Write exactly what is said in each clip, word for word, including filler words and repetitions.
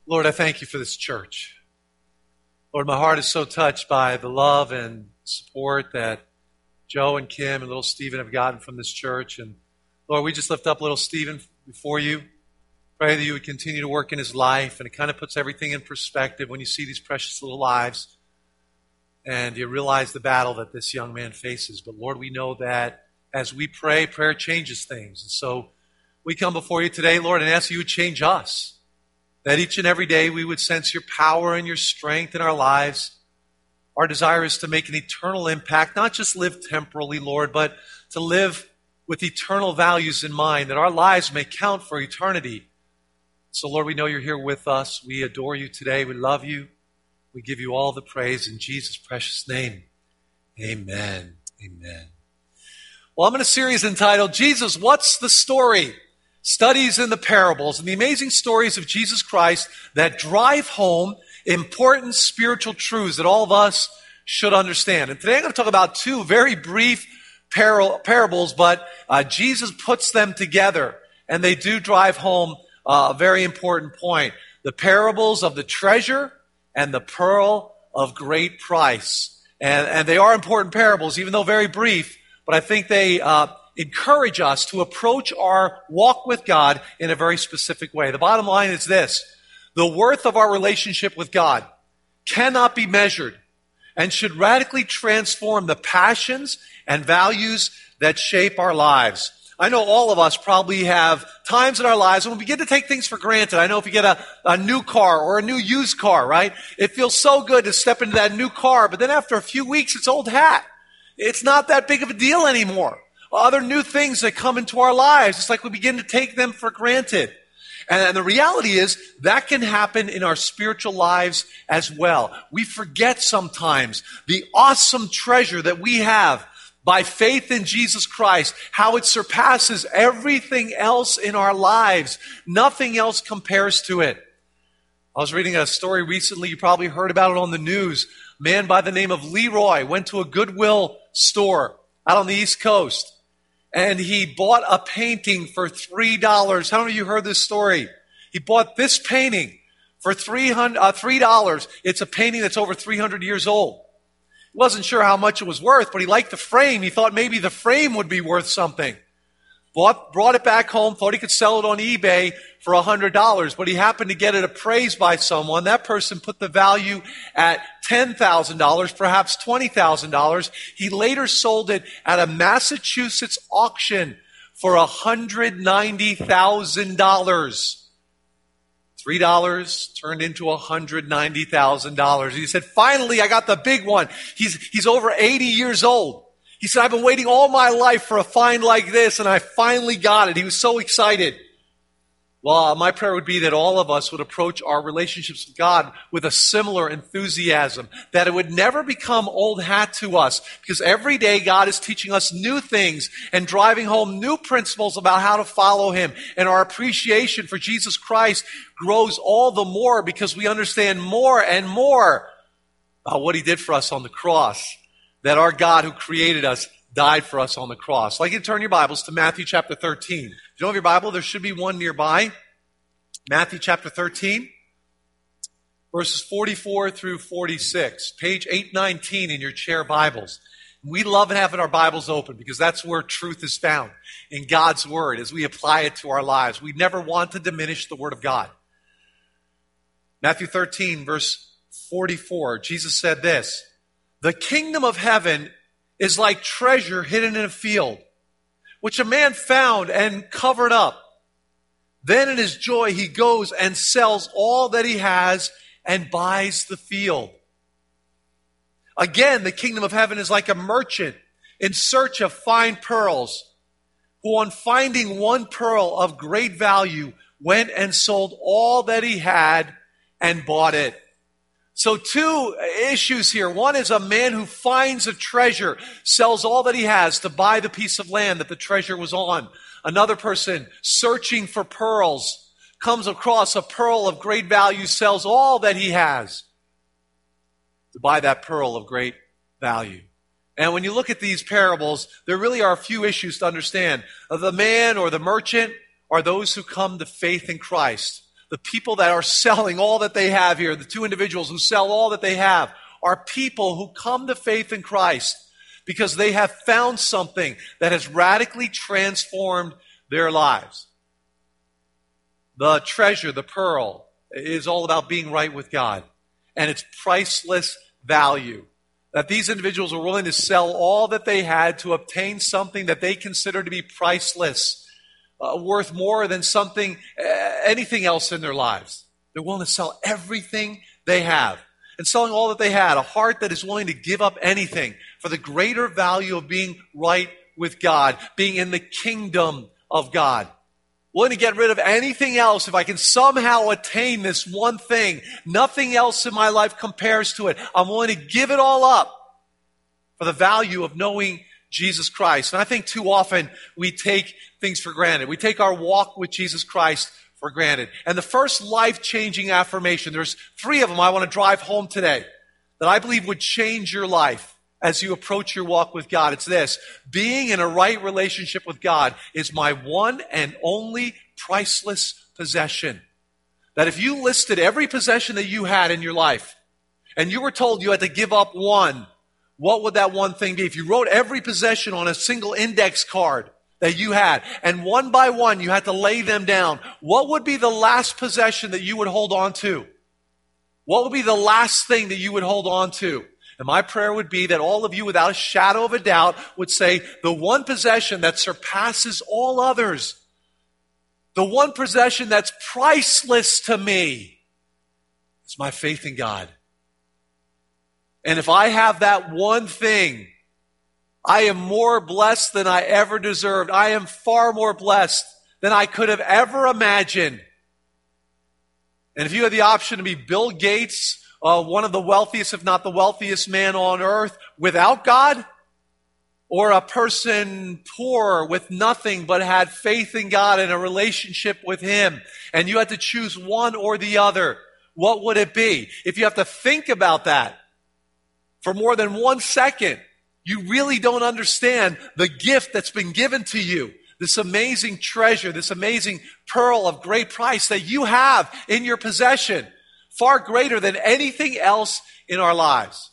Lord, I thank you for this church. Lord, my heart is so touched by the love and support that Joe and Kim and little Stephen have gotten from this church. And Lord, we just lift up little Stephen before you. Pray that you would continue to work in his life. And it kind of puts everything in perspective when you see these precious little lives and you realize the battle that this young man faces. But Lord, we know that as we pray, prayer changes things. And so we come before you today, Lord, and ask you would change us. That each and every day we would sense your power and your strength in our lives. Our desire is to make an eternal impact, not just live temporally, Lord, but to live with eternal values in mind, that our lives may count for eternity. So, Lord, we know you're here with us. We adore you today. We love you. We give you all the praise in Jesus' precious name. Amen. Amen. Well, I'm in a series entitled, Jesus, What's the Story? Studies in the parables and the amazing stories of Jesus Christ that drive home important spiritual truths that all of us should understand. And today I'm going to talk about two very brief par- parables, but uh, Jesus puts them together, and they do drive home uh, a very important point. The parables of the treasure and the pearl of great price. And, and they are important parables, even though very brief, but I think they uh, encourage us to approach our walk with God in a very specific way. The bottom line is this: the worth of our relationship with God cannot be measured and should radically transform the passions and values that shape our lives. I know all of us probably have times in our lives when we begin to take things for granted. I know if you get a, a new car or a new used car, right? It feels so good to step into that new car, but then after a few weeks, it's old hat. It's not that big of a deal anymore. Other new things that come into our lives, it's like we begin to take them for granted. And the reality is that can happen in our spiritual lives as well. We forget sometimes the awesome treasure that we have by faith in Jesus Christ, how it surpasses everything else in our lives. Nothing else compares to it. I was reading a story recently, you probably heard about it on the news. A man by the name of Leroy went to a Goodwill store out on the East Coast. And he bought a painting for three dollars. How many of you heard this story? He bought this painting for three dollars. It's a painting that's over three hundred years old. He wasn't sure how much it was worth, but he liked the frame. He thought maybe the frame would be worth something. Bought, brought it back home, thought he could sell it on eBay for one hundred dollars, but he happened to get it appraised by someone. That person put the value at ten thousand dollars, perhaps twenty thousand dollars. He later sold it at a Massachusetts auction for one hundred ninety thousand dollars. three dollars turned into one hundred ninety thousand dollars. He said, finally, I got the big one. He's, he's over eighty years old. He said, I've been waiting all my life for a find like this, and I finally got it. He was so excited. Well, my prayer would be that all of us would approach our relationships with God with a similar enthusiasm, that it would never become old hat to us, because every day God is teaching us new things and driving home new principles about how to follow Him. And our appreciation for Jesus Christ grows all the more because we understand more and more about what He did for us on the cross. That our God who created us died for us on the cross. I'd like you to turn your Bibles to Matthew chapter thirteen. If you don't have your Bible, there should be one nearby. Matthew chapter thirteen, verses forty-four through forty-six. Page eight nineteen in your chair Bibles. We love having our Bibles open because that's where truth is found, in God's Word, as we apply it to our lives. We never want to diminish the Word of God. Matthew thirteen, verse forty-four, Jesus said this: the kingdom of heaven is like treasure hidden in a field, which a man found and covered up. Then in his joy he goes and sells all that he has and buys the field. Again, the kingdom of heaven is like a merchant in search of fine pearls, who on finding one pearl of great value went and sold all that he had and bought it. So two issues here. One is a man who finds a treasure, sells all that he has to buy the piece of land that the treasure was on. Another person searching for pearls comes across a pearl of great value, sells all that he has to buy that pearl of great value. And when you look at these parables, there really are a few issues to understand. The man or the merchant are those who come to faith in Christ. The people that are selling all that they have here, the two individuals who sell all that they have, are people who come to faith in Christ because they have found something that has radically transformed their lives. The treasure, the pearl, is all about being right with God and its priceless value. That these individuals were willing to sell all that they had to obtain something that they consider to be priceless. Uh, worth more than something, uh, anything else in their lives. They're willing to sell everything they have. And selling all that they had, a heart that is willing to give up anything for the greater value of being right with God, being in the kingdom of God. Willing to get rid of anything else if I can somehow attain this one thing. Nothing else in my life compares to it. I'm willing to give it all up for the value of knowing Jesus Christ. And I think too often we take things for granted. We take our walk with Jesus Christ for granted. And the first life-changing affirmation, there's three of them I want to drive home today that I believe would change your life as you approach your walk with God. It's this: being in a right relationship with God is my one and only priceless possession. That if you listed every possession that you had in your life and you were told you had to give up one, what would that one thing be? If you wrote every possession on a single index card that you had, and one by one you had to lay them down, what would be the last possession that you would hold on to? What would be the last thing that you would hold on to? And my prayer would be that all of you, without a shadow of a doubt, would say, the one possession that surpasses all others, the one possession that's priceless to me, is my faith in God. And if I have that one thing, I am more blessed than I ever deserved. I am far more blessed than I could have ever imagined. And if you had the option to be Bill Gates, uh, one of the wealthiest, if not the wealthiest man on earth, without God, or a person poor with nothing but had faith in God and a relationship with Him, and you had to choose one or the other, what would it be? If you have to think about that for more than one second, you really don't understand the gift that's been given to you. This amazing treasure, this amazing pearl of great price that you have in your possession, far greater than anything else in our lives.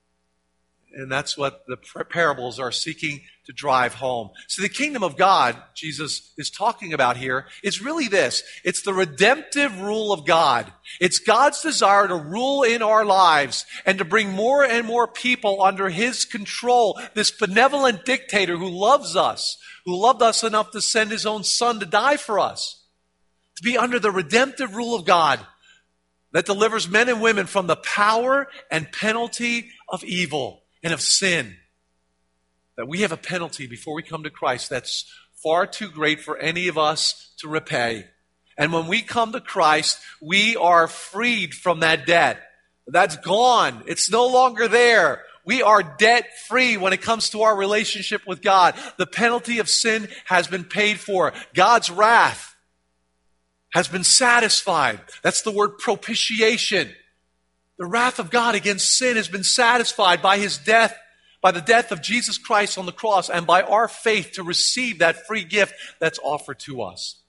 And that's what the parables are seeking to drive home. So the kingdom of God, Jesus is talking about here, is really this. It's the redemptive rule of God. It's God's desire to rule in our lives and to bring more and more people under His control. This benevolent dictator who loves us, who loved us enough to send His own Son to die for us. To be under the redemptive rule of God that delivers men and women from the power and penalty of evil and of sin. That we have a penalty before we come to Christ that's far too great for any of us to repay. And when we come to Christ, we are freed from that debt. That's gone. It's no longer there. We are debt-free when it comes to our relationship with God. The penalty of sin has been paid for. God's wrath has been satisfied. That's the word propitiation. The wrath of God against sin has been satisfied by His death, by the death of Jesus Christ on the cross, and by our faith to receive that free gift that's offered to us.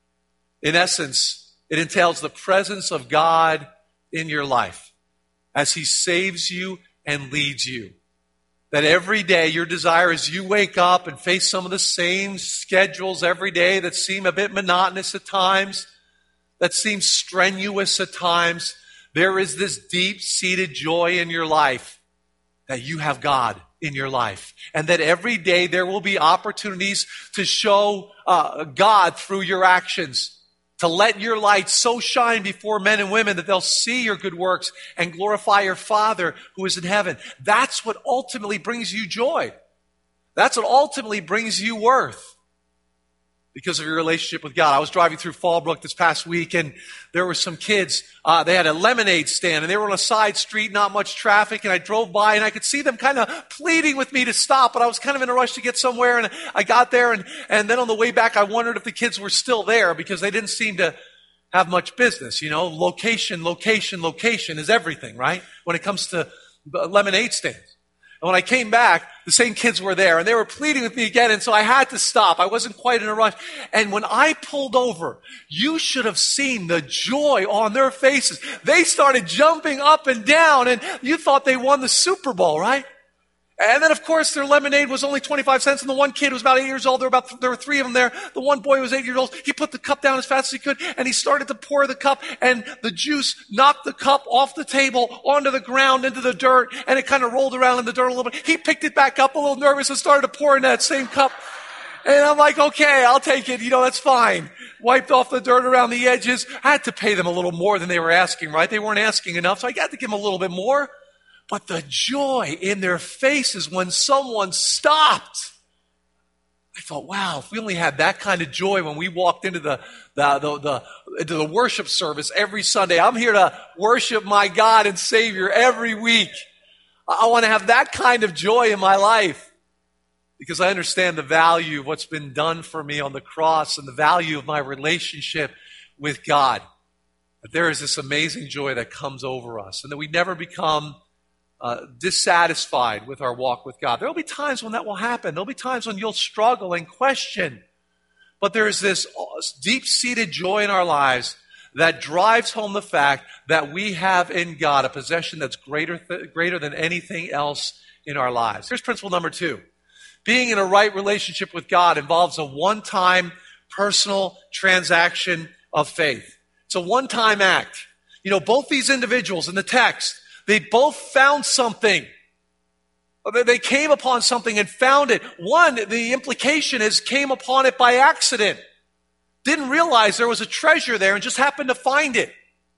In essence, it entails the presence of God in your life as He saves you and leads you. That every day your desire is you wake up and face some of the same schedules every day that seem a bit monotonous at times, that seem strenuous at times. There is this deep-seated joy in your life that you have God in your life. And that every day there will be opportunities to show uh, God through your actions. To let your light so shine before men and women that they'll see your good works and glorify your Father who is in heaven. That's what ultimately brings you joy. That's what ultimately brings you worth. Because of your relationship with God. I was driving through Fallbrook this past week, and there were some kids. Uh, they had a lemonade stand, and they were on a side street, not much traffic, and I drove by, and I could see them kind of pleading with me to stop, but I was kind of in a rush to get somewhere, and I got there, and, and then on the way back, I wondered if the kids were still there, because they didn't seem to have much business. You know, location, location, location is everything, right? When it comes to lemonade stands. And when I came back, the same kids were there, and they were pleading with me again, and so I had to stop. I wasn't quite in a rush. And when I pulled over, you should have seen the joy on their faces. They started jumping up and down, and you thought they won the Super Bowl, right? And then, of course, their lemonade was only twenty-five cents, and the one kid was about eight years old. There were about, there were three of them there. The one boy was eight years old. He put the cup down as fast as he could, and he started to pour the cup, and the juice knocked the cup off the table onto the ground, into the dirt, and it kind of rolled around in the dirt a little bit. He picked it back up a little nervous and started to pour in that same cup. And I'm like, okay, I'll take it. You know, that's fine. Wiped off the dirt around the edges. I had to pay them a little more than they were asking, right? They weren't asking enough, so I got to give them a little bit more. But the joy in their faces when someone stopped. I thought, wow, if we only had that kind of joy when we walked into the, the, the, the, into the worship service every Sunday. I'm here to worship my God and Savior every week. I want to have that kind of joy in my life because I understand the value of what's been done for me on the cross and the value of my relationship with God. But there is this amazing joy that comes over us and that we never become Uh, dissatisfied with our walk with God. There will be times when that will happen. There will be times when you'll struggle and question. But there is this deep-seated joy in our lives that drives home the fact that we have in God a possession that's greater, th- greater than anything else in our lives. Here's principle number two. Being in a right relationship with God involves a one-time personal transaction of faith. It's a one-time act. You know, both these individuals in the text, they both found something. They came upon something and found it. One, the implication is came upon it by accident. Didn't realize there was a treasure there and just happened to find it.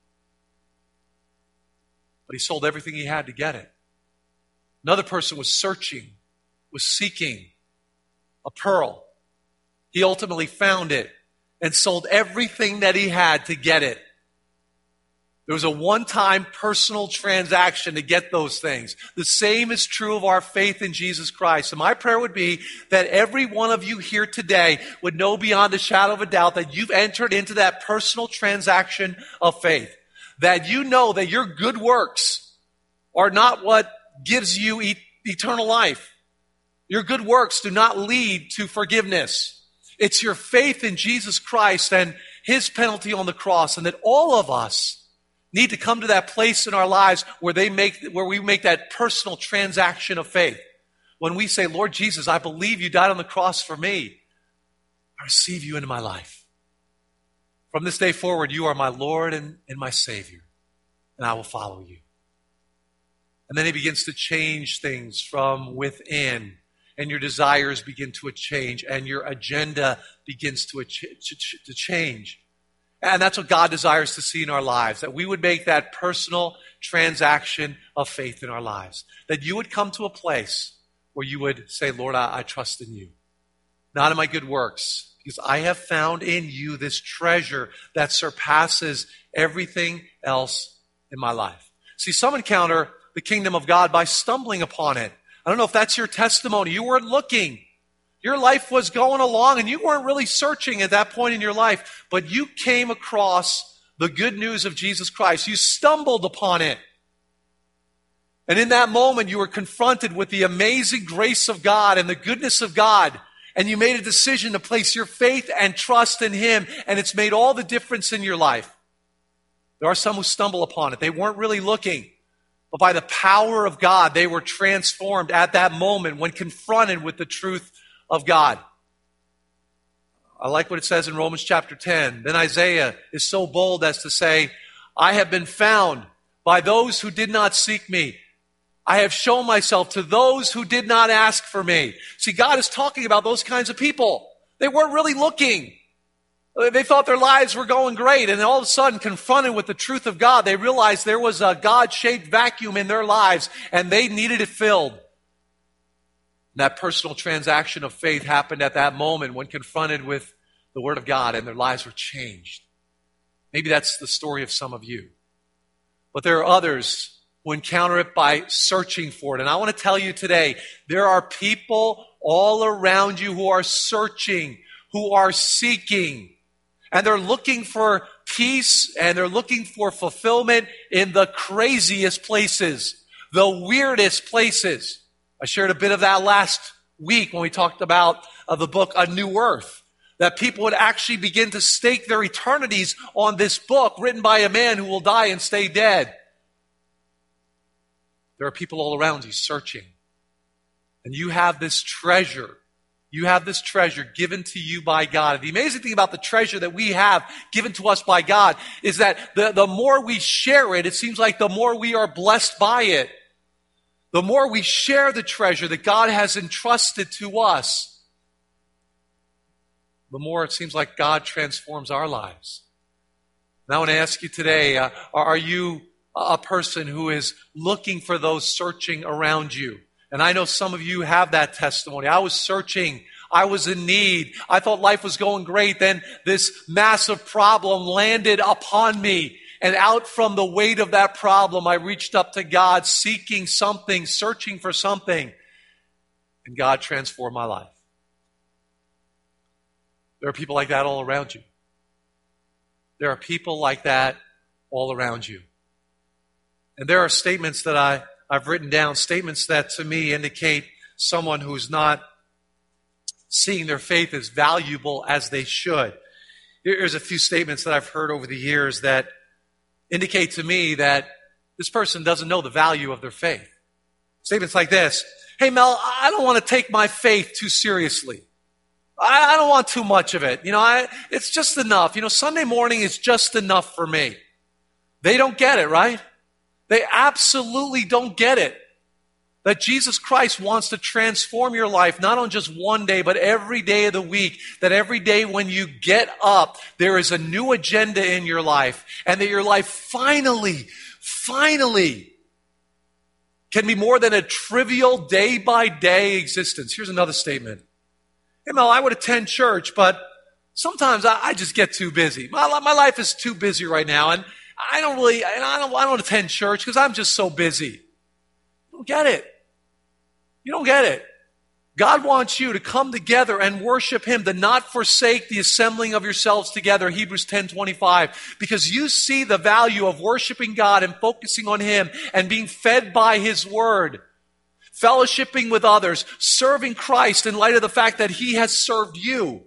But he sold everything he had to get it. Another person was searching, was seeking a pearl. He ultimately found it and sold everything that he had to get it. There was a one-time personal transaction to get those things. The same is true of our faith in Jesus Christ. And my prayer would be that every one of you here today would know beyond a shadow of a doubt that you've entered into that personal transaction of faith. That you know that your good works are not what gives you e- eternal life. Your good works do not lead to forgiveness. It's your faith in Jesus Christ and His penalty on the cross, and that all of us need to come to that place in our lives where they make, where we make that personal transaction of faith. When we say, Lord Jesus, I believe you died on the cross for me. I receive you into my life. From this day forward, you are my Lord and, and my Savior, and I will follow you. And then He begins to change things from within, and your desires begin to change, and your agenda begins to, to change. And that's what God desires to see in our lives, that we would make that personal transaction of faith in our lives. That you would come to a place where you would say, Lord, I, I trust in you. Not in my good works, because I have found in you this treasure that surpasses everything else in my life. See, some encounter the kingdom of God by stumbling upon it. I don't know if that's your testimony. You weren't looking. Your life was going along and you weren't really searching at that point in your life, but you came across the good news of Jesus Christ. You stumbled upon it. And in that moment, you were confronted with the amazing grace of God and the goodness of God. And you made a decision to place your faith and trust in Him. And it's made all the difference in your life. There are some who stumble upon it. They weren't really looking. But by the power of God, they were transformed at that moment when confronted with the truth of God. I like what it says in Romans chapter ten. Then Isaiah is so bold as to say, I have been found by those who did not seek me. I have shown myself to those who did not ask for me. See, God is talking about those kinds of people. They weren't really looking. They thought their lives were going great, and then all of a sudden, confronted with the truth of God, they realized there was a God-shaped vacuum in their lives, and they needed it filled. That personal transaction of faith happened at that moment when confronted with the Word of God and their lives were changed. Maybe that's the story of some of you. But there are others who encounter it by searching for it. And I want to tell you today, there are people all around you who are searching, who are seeking. And they're looking for peace and they're looking for fulfillment in the craziest places, the weirdest places. I shared a bit of that last week when we talked about uh, the book, A New Earth, that people would actually begin to stake their eternities on this book written by a man who will die and stay dead. There are people all around you searching. And you have this treasure. You have this treasure given to you by God. And the amazing thing about the treasure that we have given to us by God is that the, the more we share it, it seems like the more we are blessed by it. The more we share the treasure that God has entrusted to us, the more it seems like God transforms our lives. Now I want to ask you today, uh, are you a person who is looking for those searching around you? And I know some of you have that testimony. I was searching. I was in need. I thought life was going great. Then this massive problem landed upon me. And out from the weight of that problem, I reached up to God, seeking something, searching for something. And God transformed my life. There are people like that all around you. There are people like that all around you. And there are statements that I, I've written down, statements that to me indicate someone who's not seeing their faith as valuable as they should. Here's a few statements that I've heard over the years that indicate to me that this person doesn't know the value of their faith. Statements like this: hey, Mel, I don't want to take my faith too seriously. I, I don't want too much of it. You know, I, it's just enough. You know, Sunday morning is just enough for me. They don't get it, right? They absolutely don't get it. That Jesus Christ wants to transform your life, not on just one day, but every day of the week. That every day when you get up, there is a new agenda in your life. And that your life finally, finally can be more than a trivial day-by-day existence. Here's another statement. Hey, Mel, I would attend church, but sometimes I, I just get too busy. My, my life is too busy right now, and I don't really, and I don't, I don't attend church because I'm just so busy. You don't get it. You don't get it. God wants you to come together and worship Him, to not forsake the assembling of yourselves together, Hebrews ten twenty-five, because you see the value of worshiping God and focusing on Him and being fed by His Word, fellowshipping with others, serving Christ in light of the fact that He has served you.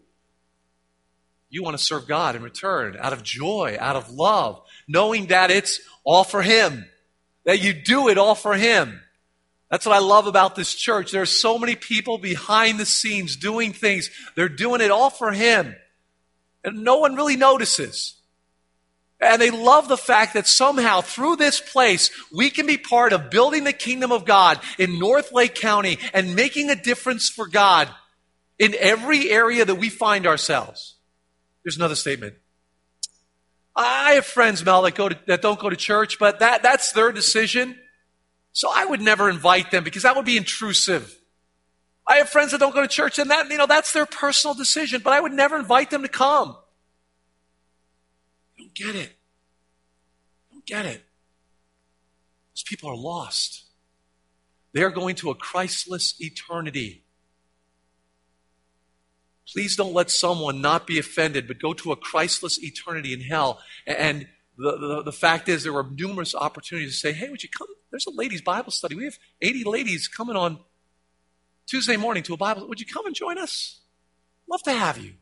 You want to serve God in return, out of joy, out of love, knowing that it's all for Him, that you do it all for Him. That's what I love about this church. There are so many people behind the scenes doing things. They're doing it all for Him. And no one really notices. And they love the fact that somehow through this place, we can be part of building the kingdom of God in North Lake County and making a difference for God in every area that we find ourselves. Here's another statement. I have friends, Mel, that go to, that don't go to church, but that, that's their decision. So I would never invite them because that would be intrusive. I have friends that don't go to church, and that, you know, that's their personal decision, but I would never invite them to come. You don't get it. You don't get it. Those people are lost. They are going to a Christless eternity. Please don't let someone not be offended, but go to a Christless eternity in hell. And the, the, the fact is, there were numerous opportunities to say, hey, would you come? There's a ladies' Bible study. We have eighty ladies coming on Tuesday morning to a Bible. Would you come and join us? Love to have you.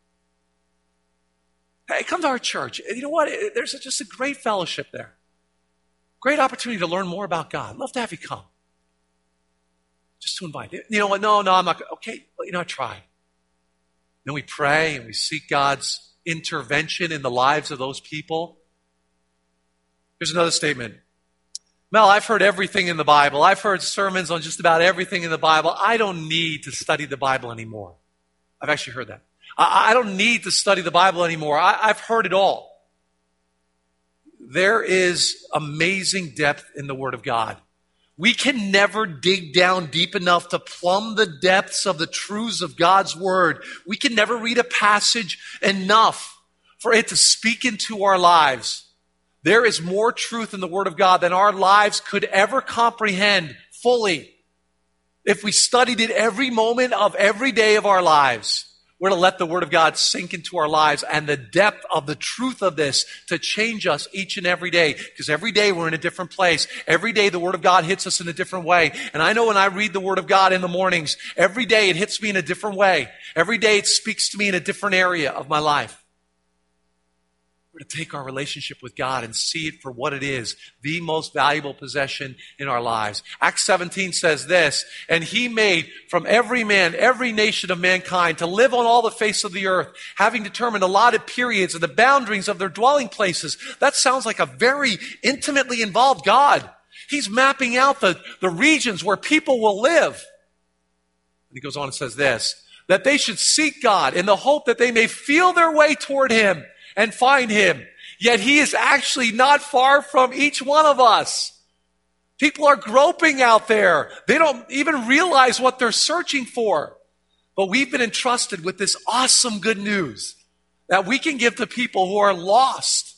Hey, come to our church. You know what? There's just a great fellowship there. Great opportunity to learn more about God. Love to have you come. Just to invite. You know what? No, no, I'm not. Okay, well, you know, I tried. Then we pray and we seek God's intervention in the lives of those people. Here's another statement. Mel, I've heard everything in the Bible. I've heard sermons on just about everything in the Bible. I don't need to study the Bible anymore. I've actually heard that. I, I don't need to study the Bible anymore. I, I've heard it all. There is amazing depth in the Word of God. We can never dig down deep enough to plumb the depths of the truths of God's Word. We can never read a passage enough for it to speak into our lives. There is more truth in the Word of God than our lives could ever comprehend fully if we studied it every moment of every day of our lives. We're to let the Word of God sink into our lives and the depth of the truth of this to change us each and every day. Because every day we're in a different place. Every day the Word of God hits us in a different way. And I know when I read the Word of God in the mornings, every day it hits me in a different way. Every day it speaks to me in a different area of my life. We're to take our relationship with God and see it for what it is, the most valuable possession in our lives. Acts seventeen says this, and he made from every man, every nation of mankind to live on all the face of the earth, having determined allotted periods and the boundaries of their dwelling places. That sounds like a very intimately involved God. He's mapping out the, the regions where people will live. And he goes on and says this, that they should seek God in the hope that they may feel their way toward him and find him. Yet he is actually not far from each one of us. People are groping out there. They don't even realize what they're searching for. But we've been entrusted with this awesome good news that we can give to people who are lost.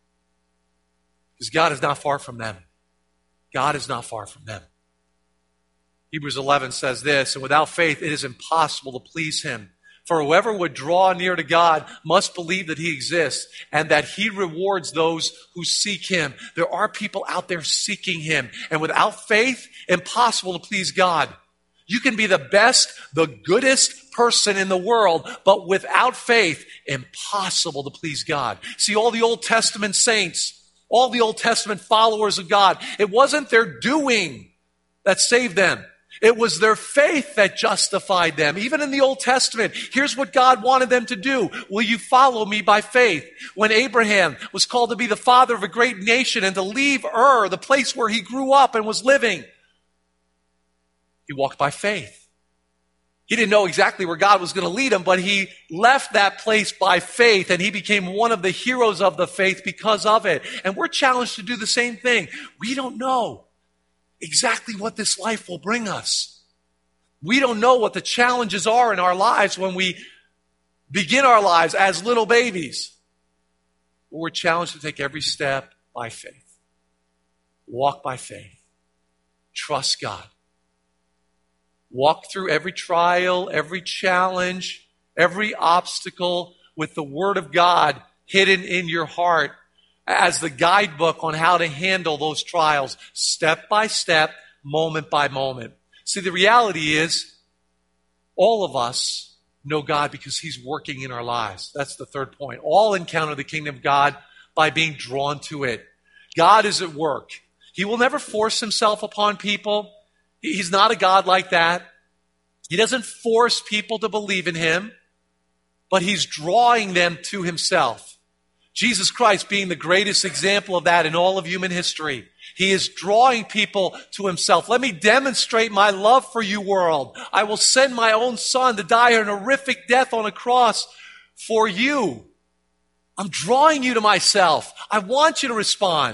Because God is not far from them. God is not far from them. Hebrews eleven says this, and without faith it is impossible to please him. For whoever would draw near to God must believe that he exists and that he rewards those who seek him. There are people out there seeking him. And without faith, impossible to please God. You can be the best, the goodest person in the world, but without faith, impossible to please God. See, all the Old Testament saints, all the Old Testament followers of God, it wasn't their doing that saved them. It was their faith that justified them. Even in the Old Testament, here's what God wanted them to do. Will you follow me by faith? When Abraham was called to be the father of a great nation and to leave Ur, the place where he grew up and was living, he walked by faith. He didn't know exactly where God was going to lead him, but he left that place by faith, and he became one of the heroes of the faith because of it. And we're challenged to do the same thing. We don't know exactly what this life will bring us. We don't know what the challenges are in our lives when we begin our lives as little babies. But we're challenged to take every step by faith. Walk by faith. Trust God. Walk through every trial, every challenge, every obstacle with the Word of God hidden in your heart as the guidebook on how to handle those trials, step by step, moment by moment. See, the reality is, all of us know God because he's working in our lives. That's the third point. All encounter the kingdom of God by being drawn to it. God is at work. He will never force himself upon people. He's not a God like that. He doesn't force people to believe in him, but he's drawing them to himself. Jesus Christ being the greatest example of that in all of human history. He is drawing people to himself. Let me demonstrate my love for you, world. I will send my own son to die an horrific death on a cross for you. I'm drawing you to myself. I want you to respond.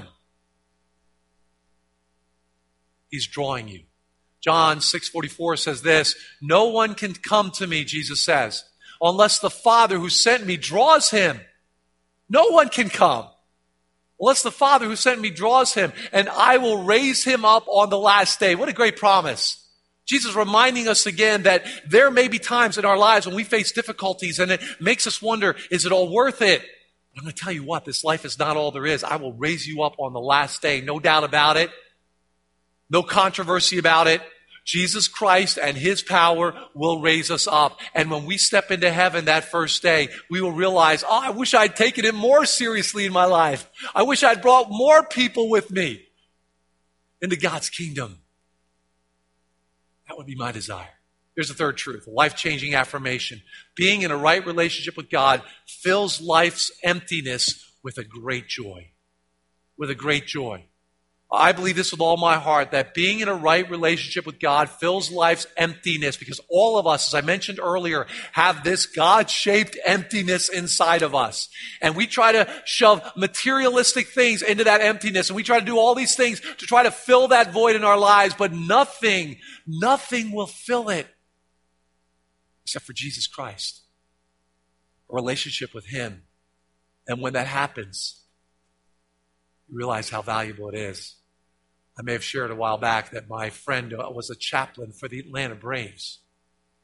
He's drawing you. John six forty-four says this, no one can come to me, Jesus says, unless the Father who sent me draws him. No one can come unless the Father who sent me draws him, and I will raise him up on the last day. What a great promise. Jesus reminding us again that there may be times in our lives when we face difficulties and it makes us wonder, is it all worth it? But I'm going to tell you what, this life is not all there is. I will raise you up on the last day. No doubt about it. No controversy about it. Jesus Christ and his power will raise us up. And when we step into heaven that first day, we will realize, oh, I wish I'd taken it more seriously in my life. I wish I'd brought more people with me into God's kingdom. That would be my desire. Here's the third truth, a life-changing affirmation. Being in a right relationship with God fills life's emptiness with a great joy. With a great joy. I believe this with all my heart, that being in a right relationship with God fills life's emptiness, because all of us, as I mentioned earlier, have this God-shaped emptiness inside of us. And we try to shove materialistic things into that emptiness, and we try to do all these things to try to fill that void in our lives, but nothing, nothing will fill it except for Jesus Christ. A relationship with him. And when that happens, you realize how valuable it is. I may have shared a while back that my friend was a chaplain for the Atlanta Braves.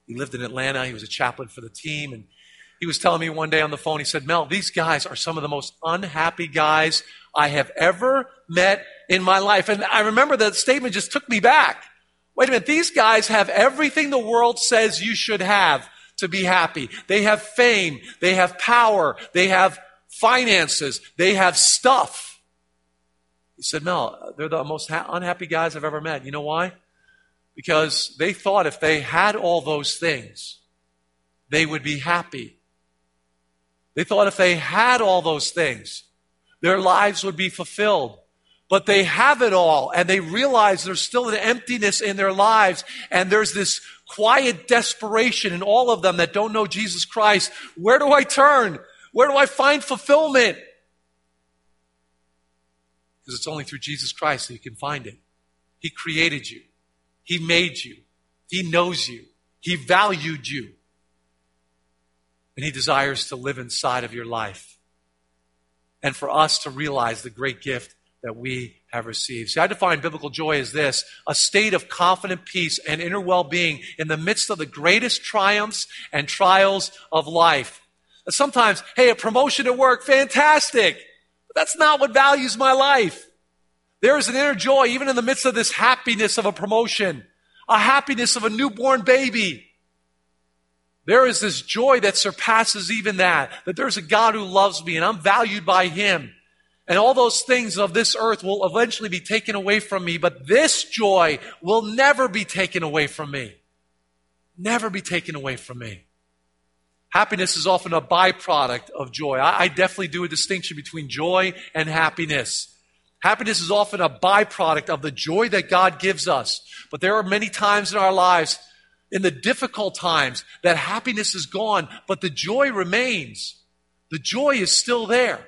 He lived in Atlanta. He was a chaplain for the team. And he was telling me one day on the phone, he said, Mel, these guys are some of the most unhappy guys I have ever met in my life. And I remember that statement just took me back. Wait a minute, these guys have everything the world says you should have to be happy. They have fame, they have power, they have finances, they have stuff. He said, Mel, they're the most ha- unhappy guys I've ever met. You know why? Because they thought if they had all those things, they would be happy. They thought if they had all those things, their lives would be fulfilled. But they have it all, and they realize there's still an emptiness in their lives, and there's this quiet desperation in all of them that don't know Jesus Christ. Where do I turn? Where do I find fulfillment? Because it's only through Jesus Christ that you can find it. He created you. He made you. He knows you. He valued you. And He desires to live inside of your life. And for us to realize the great gift that we have received. See, I define biblical joy as this: a state of confident peace and inner well-being in the midst of the greatest triumphs and trials of life. Sometimes, hey, a promotion at work, fantastic. But that's not what values my life. There is an inner joy even in the midst of this happiness of a promotion, a happiness of a newborn baby. There is this joy that surpasses even that, that there's a God who loves me and I'm valued by Him. And all those things of this earth will eventually be taken away from me, but this joy will never be taken away from me. Never be taken away from me. Happiness is often a byproduct of joy. I, I definitely do a distinction between joy and happiness. Happiness is often a byproduct of the joy that God gives us. But there are many times in our lives, in the difficult times, that happiness is gone, but the joy remains. The joy is still there.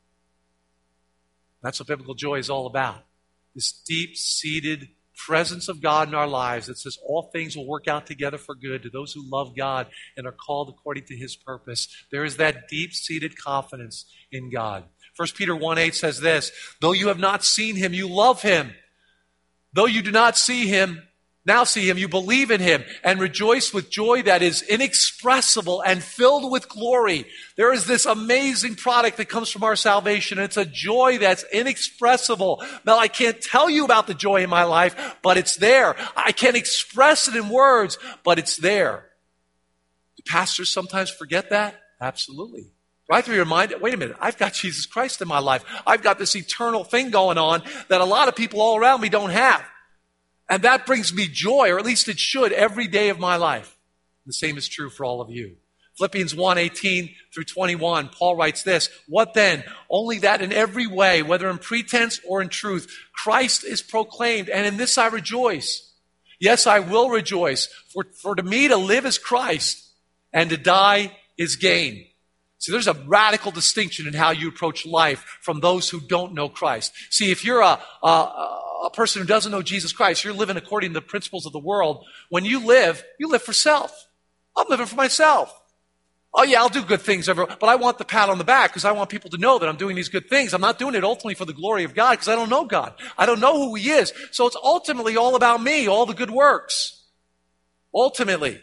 That's what biblical joy is all about. This deep-seated presence of God in our lives that says all things will work out together for good to those who love God and are called according to His purpose. There is that deep-seated confidence in God. First Peter one eight says this: though you have not seen Him, you love Him. Though you do not see Him, now see Him, you believe in Him and rejoice with joy that is inexpressible and filled with glory. There is this amazing product that comes from our salvation. It's a joy that's inexpressible. Now, I can't tell you about the joy in my life, but it's there. I can't express it in words, but it's there. Do pastors sometimes forget that? Absolutely. Do I have to be reminded, wait a minute, I've got Jesus Christ in my life. I've got this eternal thing going on that a lot of people all around me don't have. And that brings me joy, or at least it should, every day of my life. The same is true for all of you. Philippians one eighteen through twenty-one, Paul writes this: what then? Only that in every way, whether in pretense or in truth, Christ is proclaimed, and in this I rejoice. Yes, I will rejoice, for, for to me to live is Christ, and to die is gain. See, there's a radical distinction in how you approach life from those who don't know Christ. See, if you're a, a, a person who doesn't know Jesus Christ, you're living according to the principles of the world. When you live, you live for self. I'm living for myself. Oh yeah, I'll do good things, but I want the pat on the back because I want people to know that I'm doing these good things. I'm not doing it ultimately for the glory of God because I don't know God. I don't know who He is. So it's ultimately all about me, all the good works. Ultimately.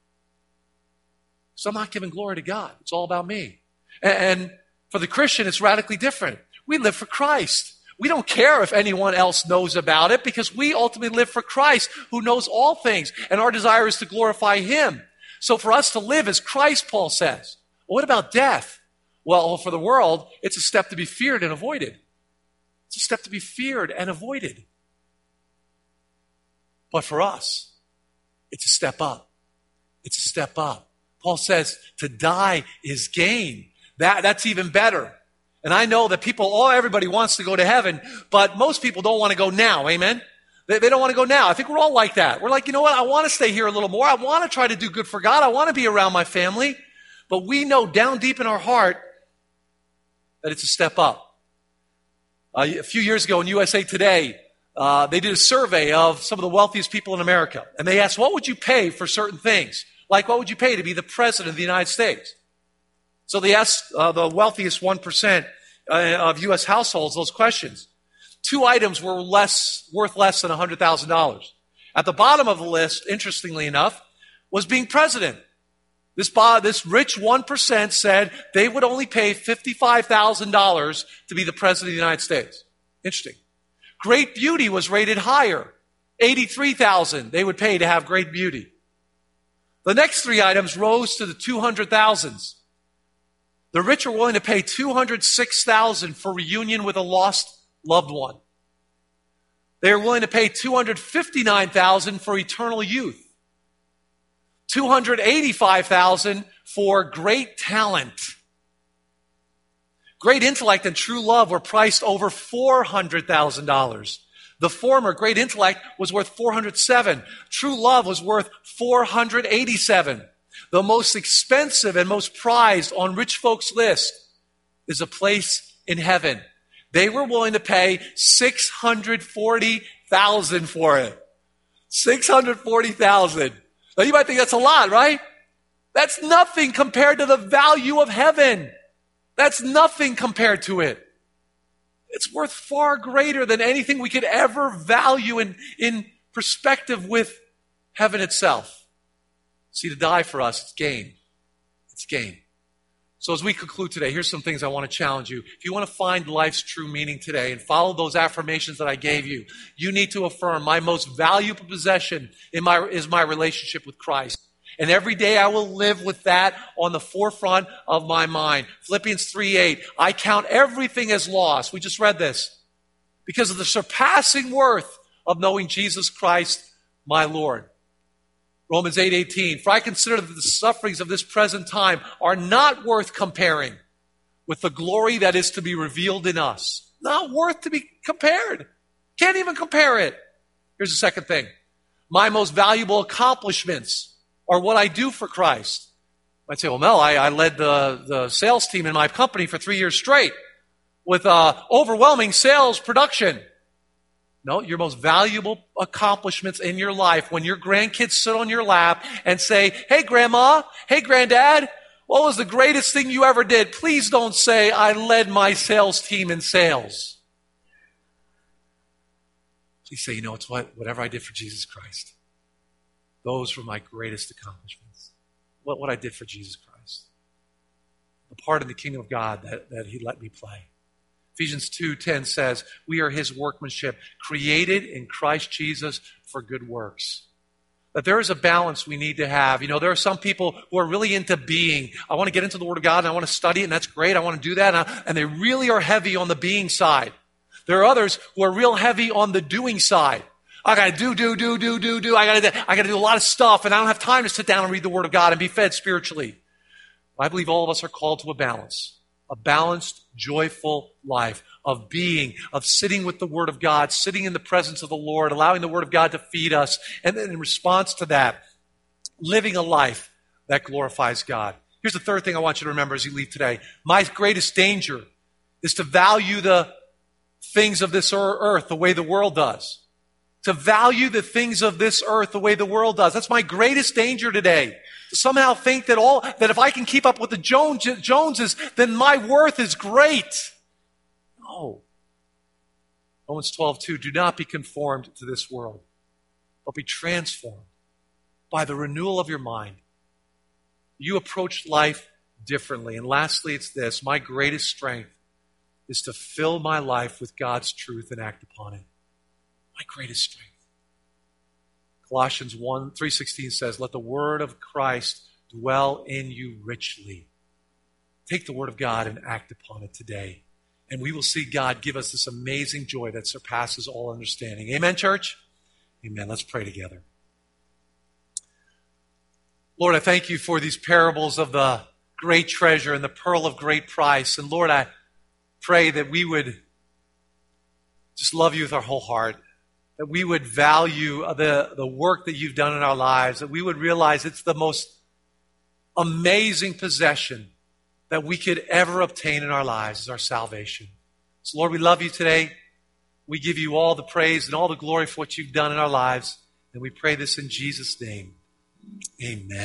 So I'm not giving glory to God. It's all about me. And for the Christian, it's radically different. We live for Christ. We don't care if anyone else knows about it because we ultimately live for Christ who knows all things. And our desire is to glorify Him. So for us to live as Christ, Paul says. Well, what about death? Well, for the world, it's a step to be feared and avoided. It's a step to be feared and avoided. But for us, it's a step up. It's a step up. Paul says to die is gain. That, that's even better. And I know that people, oh, everybody wants to go to heaven, but most people don't want to go now. Amen? They, they don't want to go now. I think we're all like that. We're like, you know what? I want to stay here a little more. I want to try to do good for God. I want to be around my family. But we know down deep in our heart that it's a step up. Uh, a few years ago in U S A Today, uh, they did a survey of some of the wealthiest people in America. And they asked, what would you pay for certain things? Like, what would you pay to be the president of the United States? So they asked uh, the wealthiest one percent uh, of U S households those questions. Two items were less worth less than one hundred thousand dollars. At the bottom of the list, interestingly enough, was being president. This, bo- this rich one percent said they would only pay fifty-five thousand dollars to be the president of the United States. Interesting. Great beauty was rated higher. eighty-three thousand dollars they would pay to have great beauty. The next three items rose to the two hundred thousands. The rich are willing to pay two hundred six thousand dollars for reunion with a lost loved one. They are willing to pay two hundred fifty-nine thousand dollars for eternal youth. two hundred eighty-five thousand dollars for great talent. Great intellect and true love were priced over four hundred thousand dollars. The former, great intellect, was worth four hundred seven thousand dollars. True love was worth four hundred eighty-seven thousand dollars. The most expensive and most prized on rich folks' list is a place in heaven. They were willing to pay six hundred forty thousand dollars for it. six hundred forty thousand dollars. Now you might think that's a lot, right? That's nothing compared to the value of heaven. That's nothing compared to it. It's worth far greater than anything we could ever value in, in perspective with heaven itself. See, to die for us, it's gain. It's gain. So as we conclude today, here's some things I want to challenge you. If you want to find life's true meaning today and follow those affirmations that I gave you, you need to affirm my most valuable possession in my, is my relationship with Christ. And every day I will live with that on the forefront of my mind. Philippians three eight, I count everything as loss. We just read this. Because of the surpassing worth of knowing Jesus Christ, my Lord. Romans eight eighteen, for I consider that the sufferings of this present time are not worth comparing with the glory that is to be revealed in us. Not worth to be compared. Can't even compare it. Here's the second thing. My most valuable accomplishments are what I do for Christ. I'd say, well, Mel, I, I led the, the sales team in my company for three years straight with uh, overwhelming sales production. No, your most valuable accomplishments in your life when your grandkids sit on your lap and say, hey, Grandma, hey, Granddad, what was the greatest thing you ever did? Please don't say, I led my sales team in sales. Please say, you know, it's what, whatever I did for Jesus Christ. Those were my greatest accomplishments. What, what I did for Jesus Christ. The part in the kingdom of God that, that he let me play. Ephesians two ten says, we are his workmanship, created in Christ Jesus for good works. That there is a balance we need to have. You know, there are some people who are really into being. I want to get into the Word of God and I want to study it, and that's great. I want to do that. And, I, and they really are heavy on the being side. There are others who are real heavy on the doing side. I got to do, do, do, do, do, do. I got to I got to do a lot of stuff, and I don't have time to sit down and read the Word of God and be fed spiritually. I believe all of us are called to a balance. A balanced, joyful life of being, of sitting with the Word of God, sitting in the presence of the Lord, allowing the Word of God to feed us, and then in response to that, living a life that glorifies God. Here's the third thing I want you to remember as you leave today. My greatest danger is to value the things of this earth the way the world does. To value the things of this earth the way the world does. That's my greatest danger today. To somehow think that all that if I can keep up with the Jones, Joneses, then my worth is great. No. Romans twelve two, do not be conformed to this world, but be transformed by the renewal of your mind. You approach life differently. And lastly, it's this. My greatest strength is to fill my life with God's truth and act upon it. My greatest strength. Colossians one three sixteen says, let the word of Christ dwell in you richly. Take the word of God and act upon it today. And we will see God give us this amazing joy that surpasses all understanding. Amen, church? Amen. Let's pray together. Lord, I thank you for these parables of the great treasure and the pearl of great price. And Lord, I pray that we would just love you with our whole heart. That we would value the, the work that you've done in our lives. That we would realize it's the most amazing possession that we could ever obtain in our lives is our salvation. So Lord, we love you today. We give you all the praise and all the glory for what you've done in our lives. And we pray this in Jesus' name. Amen.